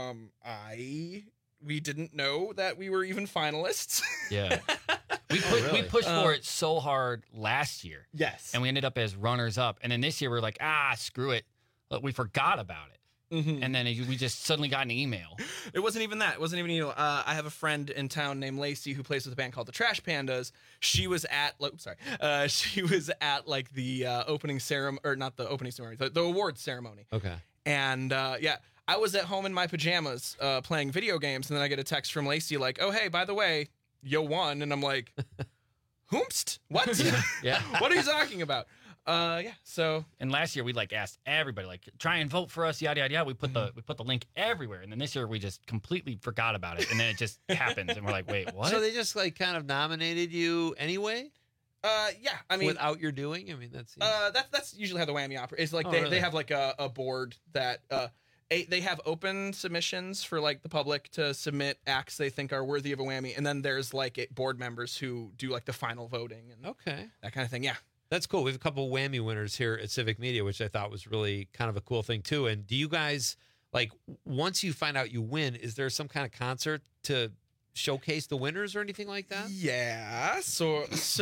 We didn't know that we were even finalists. Yeah. We pushed for it so hard last year. Yes. And we ended up as runners-up. And then this year we're like, screw it. But we forgot about it. and then we just suddenly got an email. It wasn't even that. It wasn't even email. I have a friend in town named Lacey who plays with a band called the Trash Pandas. She was at she was at like the opening ceremony, or not the opening ceremony, the awards ceremony. Okay. And I was at home in my pajamas playing video games, and then I get a text from Lacey like, "Oh, hey, by the way, you won." And I'm like, "Whomst? What? Yeah. What are you talking about?" So and last year we like asked everybody like try and vote for us, yada yada yada. We put the link everywhere, and then this year we just completely forgot about it, and then it just happens, and we're like, wait, what? So they just like kind of nominated you anyway? Yeah, I mean, without your doing, I mean that's usually how the Whammy operates. It's like really? they have like a board that they have open submissions for like the public to submit acts they think are worthy of a Whammy, and then there's like board members who do like the final voting and that kind of thing. Yeah. That's cool. We have a couple of Whammy winners here at Civic Media, which I thought was really kind of a cool thing too. And do you guys, like, once you find out you win, is there some kind of concert to showcase the winners or anything like that? Yeah. So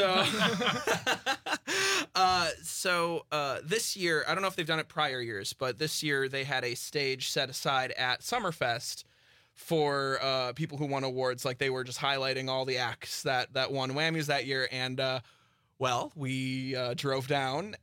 this year, I don't know if they've done it prior years, but this year they had a stage set aside at Summerfest for people who won awards. Like they were just highlighting all the acts that won Whammys that year. And well, we drove down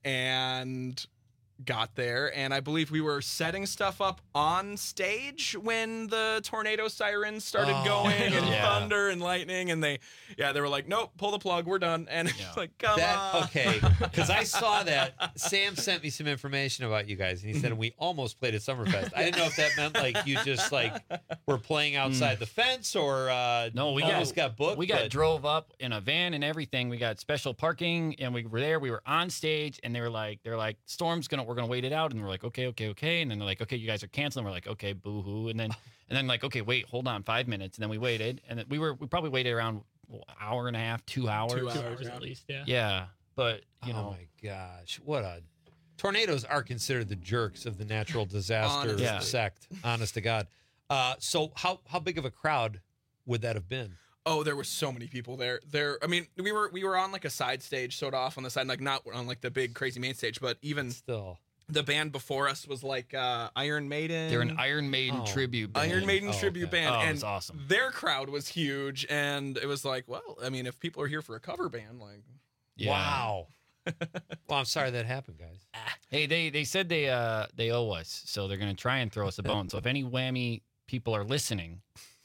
and got there, and I believe we were setting stuff up on stage when the tornado sirens started going and thunder and lightning, and they were like, nope, pull the plug, we're done. And it's like, come on. Okay, because I saw that. Sam sent me some information about you guys, and he said we almost played at Summerfest. I didn't know if that meant like you just like were playing outside the fence, or no, we almost got booked. We got drove up in a van and everything. We got special parking, and we were there. We were on stage, and they're like, storm's we're gonna wait it out, and we're like, okay, and then they're like, okay, you guys are canceling. We're like, okay, boo-hoo, and then like, okay, wait, hold on, 5 minutes, and then we waited, and then we probably waited around an hour and a half, 2 hours, 2 hours at least, yeah. But you know, oh my gosh, what a tornadoes are considered the jerks of the natural disaster sect. Honest to God. So how big of a crowd would that have been? Oh, there were so many people there. I mean, we were on like a side stage, sort of off on the side, like not on like the big crazy main stage, but even still, the band before us was like Iron Maiden. They're an Iron Maiden tribute band. Iron Maiden tribute band. Oh, and it was awesome. Their crowd was huge, and it was like, well, I mean, if people are here for a cover band, like, wow. Well, I'm sorry that happened, guys. Hey, they said they owe us, so they're gonna try and throw us a bone. So if any Whammy people are listening,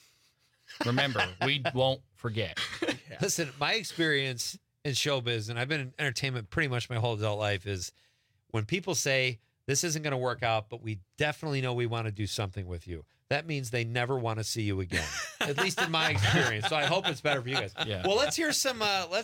remember, we won't forget. Yeah. Listen, my experience in showbiz, and I've been in entertainment pretty much my whole adult life, is when people say, this isn't going to work out, but we definitely know we want to do something with you, that means they never want to see you again. At least in my experience. So I hope it's better for you guys. Yeah. Well, let's hear some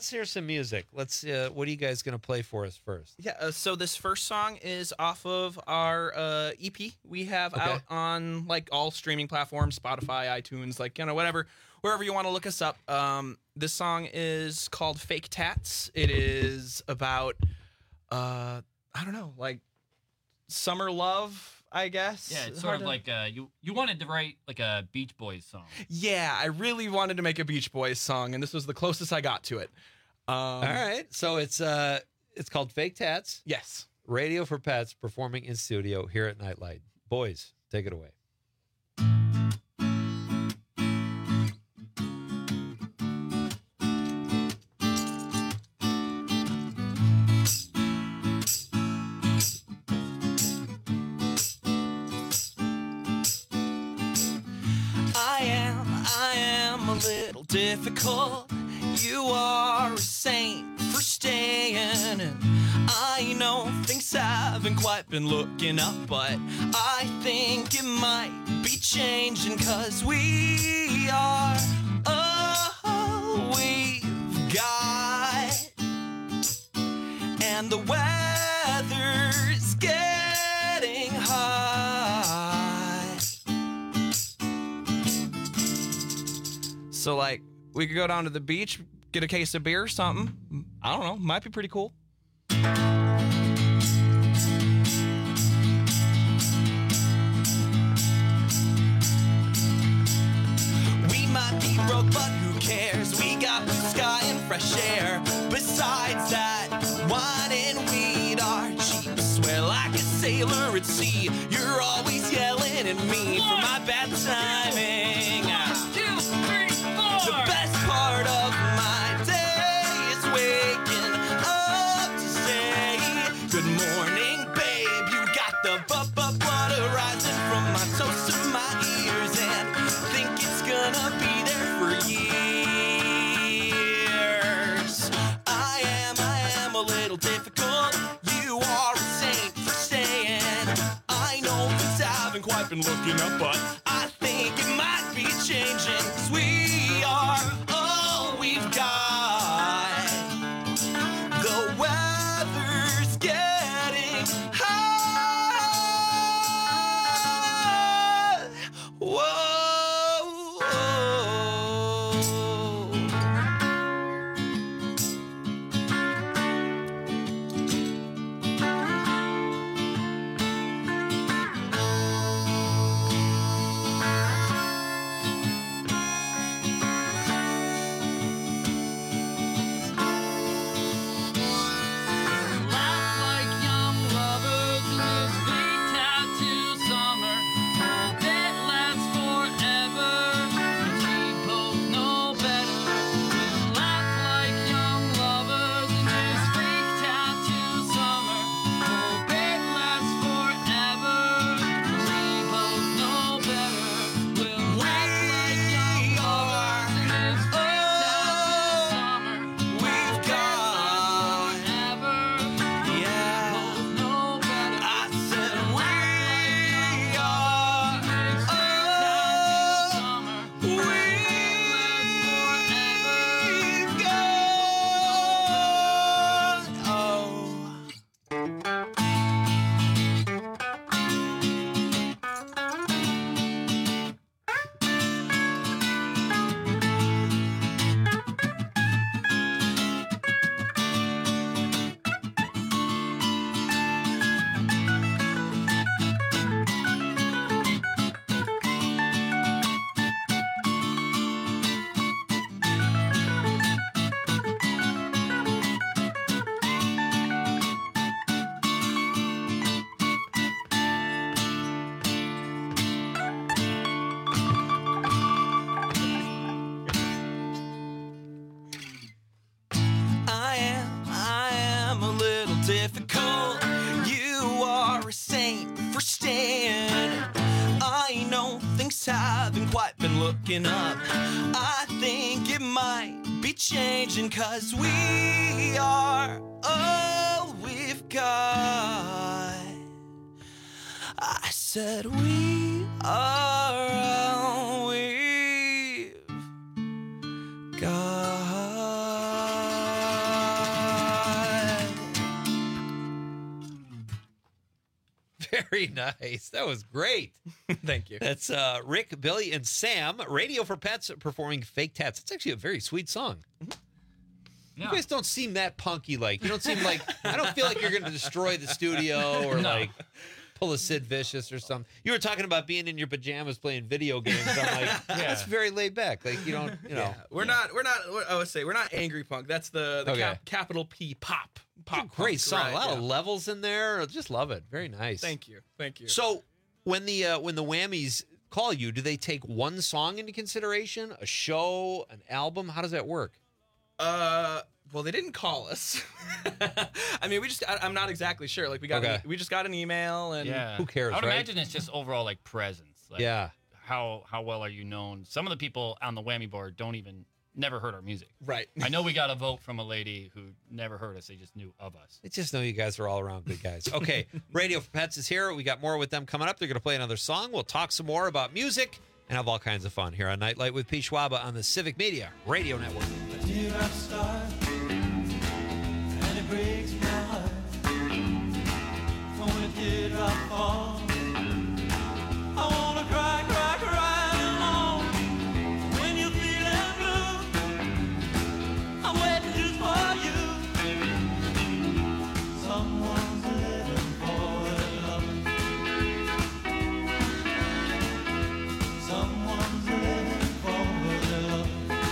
music. What are you guys going to play for us first? Yeah, so this first song is off of our EP we have out on like all streaming platforms, Spotify, iTunes, like, you know, wherever you want to look us up. This song is called Fake Tats. It is about I don't know, like summer love, I guess. Yeah, it's sort of like you wanted to write like a Beach Boys song. Yeah, I really wanted to make a Beach Boys song, and this was the closest I got to it. All right, so it's called Fake Tats. Yes. Radio for Pets, performing in studio here at Nightlight. Boys, take it away. Difficult. You are a saint for staying, and I know things haven't quite been looking up, but I think it might be changing, 'cause we are all we've got, and the weather's getting hot. So like, we could go down to the beach, get a case of beer or something. I don't know. Might be pretty cool. We might be broke, but who cares? We got blue sky and fresh air. Besides that, wine and weed are cheap. Swear like a sailor at sea. You're always yelling been looking up, but I think it might be changing. 'Cause we are all we've got. The weather's getting hot. Whoa. I am a little difficult. You are a saint for staying. I know things haven't quite been looking up. I think it might be changing, 'cause we are all we've got. I said we are all we've got. Very nice. That was great. Thank you. That's Rick, Billy, and Sam, Radio for Pets, performing Fake Tats. It's actually a very sweet song. Yeah. You guys don't seem that punky. Like, you don't seem like, I don't feel like you're going to destroy the studio or like pull a Sid Vicious or something. You were talking about being in your pajamas playing video games. I'm like, that's very laid back. Like, you don't, you know. Yeah. We're not, I would say, we're not angry punk. That's the capital P pop. Great song. Right, a lot of levels in there. I just love it. Very nice. Thank you. Thank you. So when the Whammies call you, do they take one song into consideration, a show, an album? How does that work? Well, they didn't call us. I mean, I'm not exactly sure. Like we just got an email, and who cares? I would right? imagine it's just overall like presence. Like, how well are you known? Some of the people on the Whammy board never heard our music. Right. I know we got a vote from a lady who never heard us. They just knew of us. They just know you guys are all around good guys. Okay, Radio for Pets is here. We got more with them coming up. They're going to play another song. We'll talk some more about music and have all kinds of fun here on Nightlight with Pete Schwaba on the Civic Media Radio Network. Here I start, and it breaks my heart. From a teardrop fall, I wanna cry, cry, cry alone. When you're feeling blue, I'm waiting just for you. Someone's living for their love. Someone's living for their love.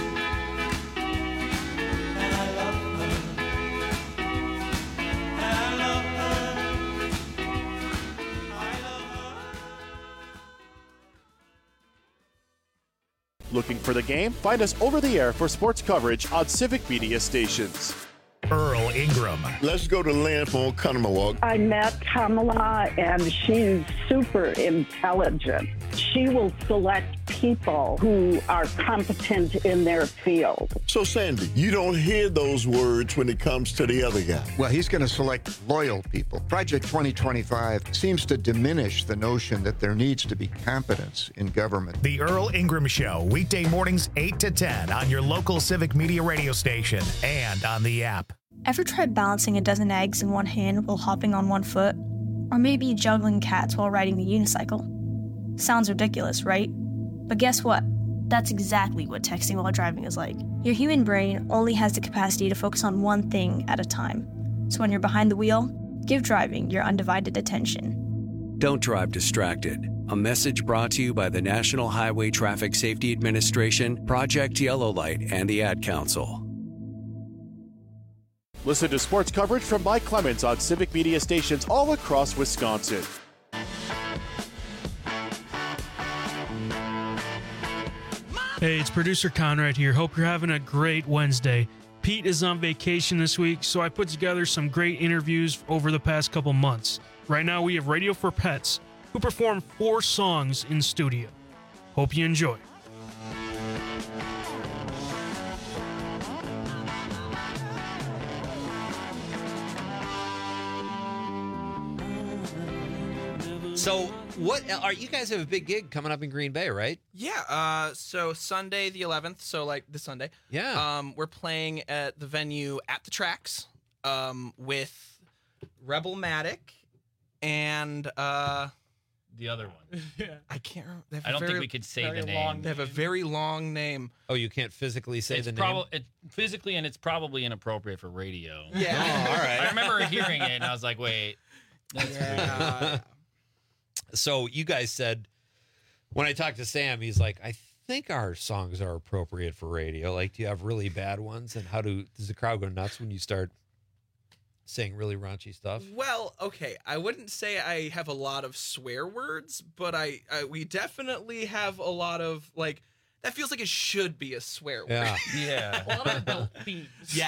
Looking for the game? Find us over the air for sports coverage on Civic Media stations. Earl Ingram. Let's go to Lynn for Conomowoc. I met Kamala, and she's super intelligent. She will select people who are competent in their field. So, Sandy, you don't hear those words when it comes to the other guy. Well, he's going to select loyal people. Project 2025 seems to diminish the notion that there needs to be competence in government. The Earl Ingram Show, weekday mornings 8 to 10 on your local Civic Media radio station and on the app. Ever tried balancing a dozen eggs in one hand while hopping on one foot? Or maybe juggling cats while riding the unicycle? Sounds ridiculous, right? But guess what? That's exactly what texting while driving is like. Your human brain only has the capacity to focus on one thing at a time. So when you're behind the wheel, give driving your undivided attention. Don't drive distracted. A message brought to you by the National Highway Traffic Safety Administration, Project Yellow Light, and the Ad Council. Listen to sports coverage from Mike Clemens on Civic Media stations all across Wisconsin. Hey, it's producer Conrad here. Hope you're having a great Wednesday. Pete is on vacation this week, so I put together some great interviews over the past couple months. Right now, we have Radio for Pets, who perform 4 songs in studio. Hope you enjoy. So, what are you guys have a big gig coming up in Green Bay, right? Yeah. So Sunday the 11th. So like this Sunday. Yeah. We're playing at the venue At the Tracks, with Rebelmatic and the other one. I can't remember. I don't think we could say the name. They have a very long name. Oh, you can't physically say the name? Physically, and it's probably inappropriate for radio. Yeah. Oh, all right. I remember hearing it, and I was like, wait. That's weird. So you guys said, when I talked to Sam, he's like, I think our songs are appropriate for radio. Like, do you have really bad ones? And does the crowd go nuts when you start saying really raunchy stuff? Well, okay, I wouldn't say I have a lot of swear words, but we definitely have a lot of, like, that feels like it should be a swear word. Yeah. Yeah. A lot of adult themes.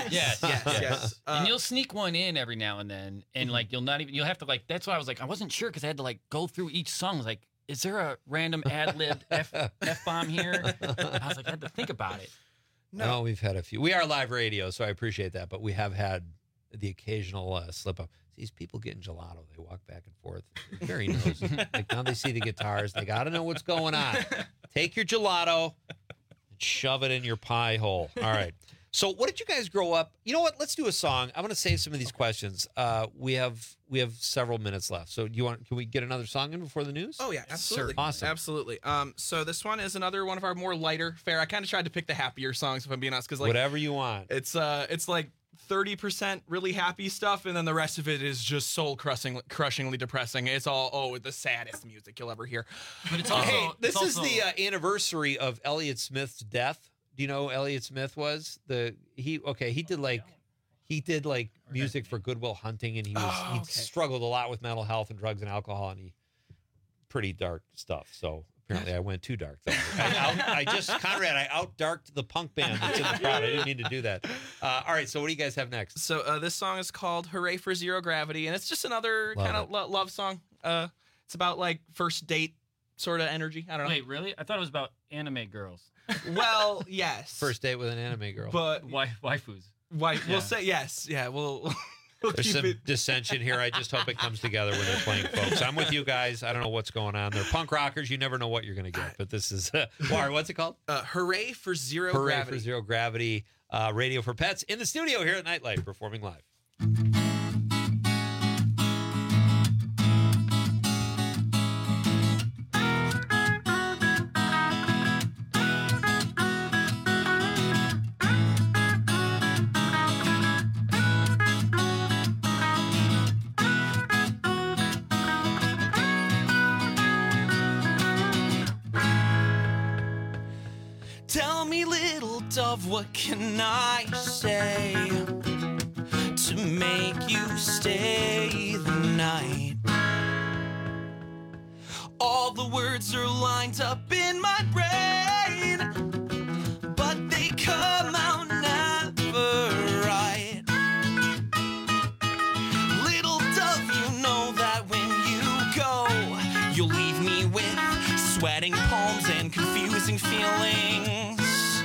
Yes. And you'll sneak one in every now and then, and like you'll have to like. That's why I was like, I wasn't sure because I had to like go through each song. I was like, is there a random ad-libbed F-bomb here? I was like, I had to think about it. No, we've had a few. We are live radio, so I appreciate that, but we have had the occasional slip up. These people getting gelato, they walk back and forth. They're very nosy. Like now they see the guitars, they got to know what's going on. Take your gelato and shove it in your pie hole. All right. So what did you guys grow up? You know what? Let's do a song. I'm going to save some of these questions. We have several minutes left. So can we get another song in before the news? Oh yeah, absolutely. Awesome. Absolutely. So this one is another one of our more lighter fare. I kind of tried to pick the happier songs if I'm being honest, because like whatever you want. It's like 30% really happy stuff, and then the rest of it is just soul-crushingly depressing. It's all the saddest music you'll ever hear. But it's also this is the anniversary of Elliott Smith's death. Do you know who Elliott Smith was? He did music for Good Will Hunting, and he struggled a lot with mental health and drugs and alcohol, and pretty dark stuff. So apparently I went too dark. I out-darked the punk band that's in the crowd. I didn't mean to do that. All right, so what do you guys have next? So this song is called Hooray for Zero Gravity, and it's just another kind of love song. It's about like first date sort of energy. I don't know. Wait, really? I thought it was about anime girls. Well, yes. First date with an anime girl. But waifus. We'll say yes. Yeah, we'll There's some dissension here. I just hope it comes together when they're playing, folks. I'm with you guys. I don't know what's going on. They're punk rockers. You never know what you're going to get. But this is, what's it called? Hooray for Zero Gravity. Hooray for Zero Gravity. Radio for Pets in the studio here at Nightlight, performing live. Tell me, little dove, what can I say to make you stay the night? All the words are lined up in my brain, but they come out never right. Little dove, you know that when you go, you'll leave me with sweating palms and confused losing feelings.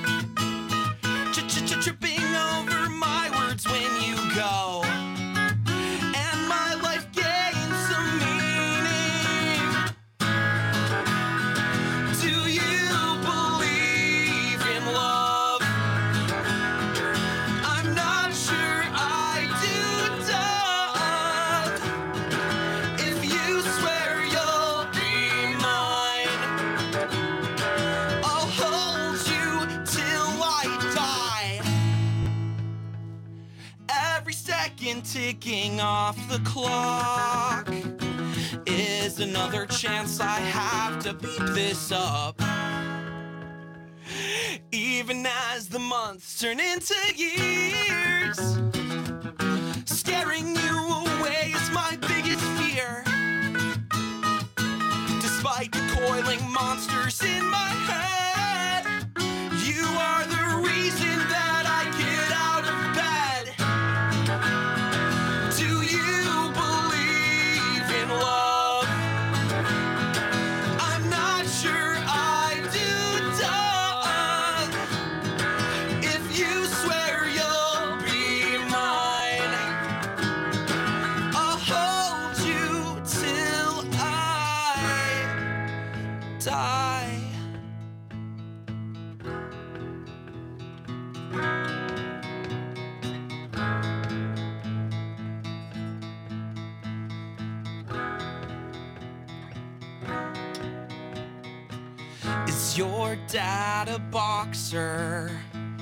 Tripping over my words when you go. And my life gains some meaning. Do you believe in love? I'm not sure I do, Doug. If you swear you'll be mine, I'll hold you till I die. Every second ticking off the clock is another chance I have to beat this up. Even as the months turn into years, scaring you away is my biggest fear. Despite the coiling monsters in my head, you are the reason that I get out of bed. Do you believe in love? I'm not sure I do, Doug. If you swear you'll be mine, I'll hold you till I die. Is your dad a boxer?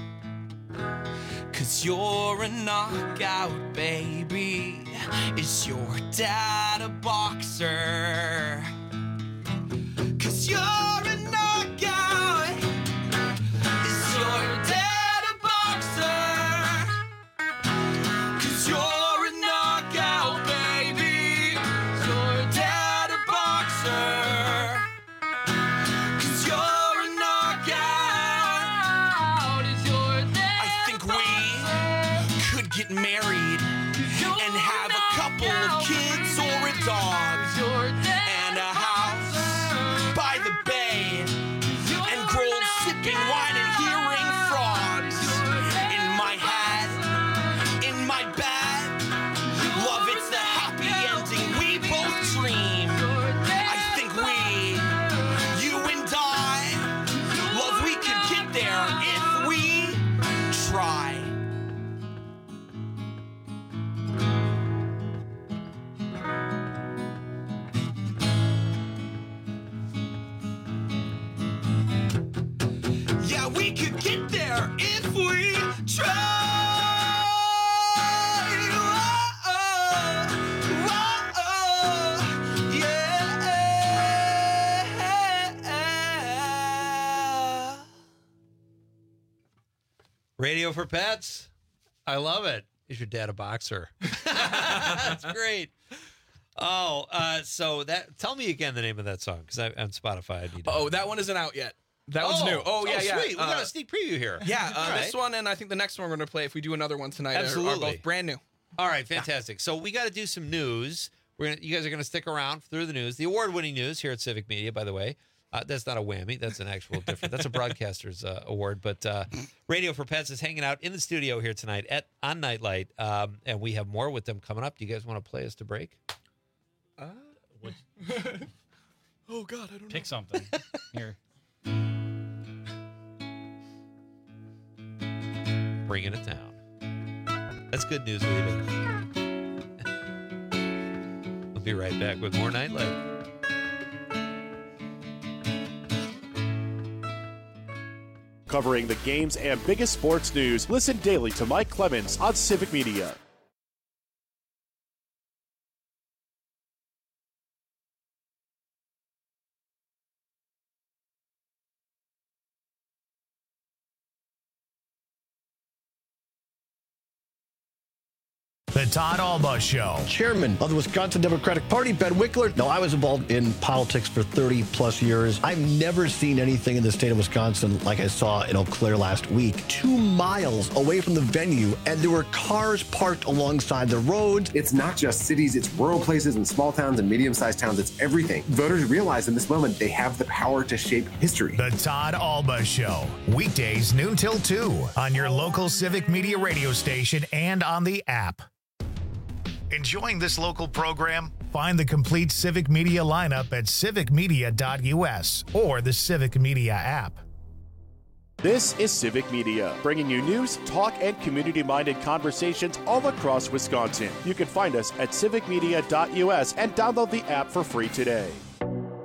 'Cause you're a knockout, baby. Is your dad a boxer? 'Cause you're a knockout. Is your dad a boxer? 'Cause you're a knockout, baby. Is your dad a boxer? 'Cause you're a knockout. Is your dad I think we could get married and have a couple of kids or a dog and a house by the bay and growled sipping wine and hearing frogs in my head, in my bed. Love, it's the happy ending we both dream. I think we, you and I, love, we could get there if we try. Yeah, we could get there if we try. Yeah. Radio for Pets. I love it. Is your dad a boxer? That's great. Oh, so that. Tell me again the name of that song, because I'm on Spotify. I need to. Oh, that one isn't out yet. That one's new. Oh, yeah. Sweet. We got a sneak preview here. Yeah, All right. this one and I think the next one we're going to play, if we do another one tonight, Absolutely. are both brand new. All right, fantastic. So we got to do some news. You guys are going to stick around through the news, the award-winning news here at Civic Media. By the way, that's not a whammy. That's an actual different. That's a broadcaster's award. But Radio for Pets is hanging out in the studio here tonight on Nightlight, and we have more with them coming up. Do you guys want to play us to break? Oh God, I don't Pick something. Here. Bringing it down. That's good news, Weaving. We'll be right back with more Nightlight. Covering the games and biggest sports news, listen daily to Mike Clemens on Civic Media. The Todd Alba Show. Chairman of the Wisconsin Democratic Party, Ben Wickler. No, I was involved in politics for 30 plus years. I've never seen anything in the state of Wisconsin like I saw in Eau Claire last week. 2 miles away from the venue, and there were cars parked alongside the roads. It's not just cities, it's rural places and small towns and medium-sized towns. It's everything. Voters realize in this moment they have the power to shape history. The Todd Alba Show. Weekdays noon till 2 on your local Civic Media radio station and on the app. Enjoying this local program? Find the complete Civic Media lineup at civicmedia.us or the Civic Media app. This is Civic Media, bringing you news, talk, and community-minded conversations all across Wisconsin. You can find us at civicmedia.us and download the app for free today.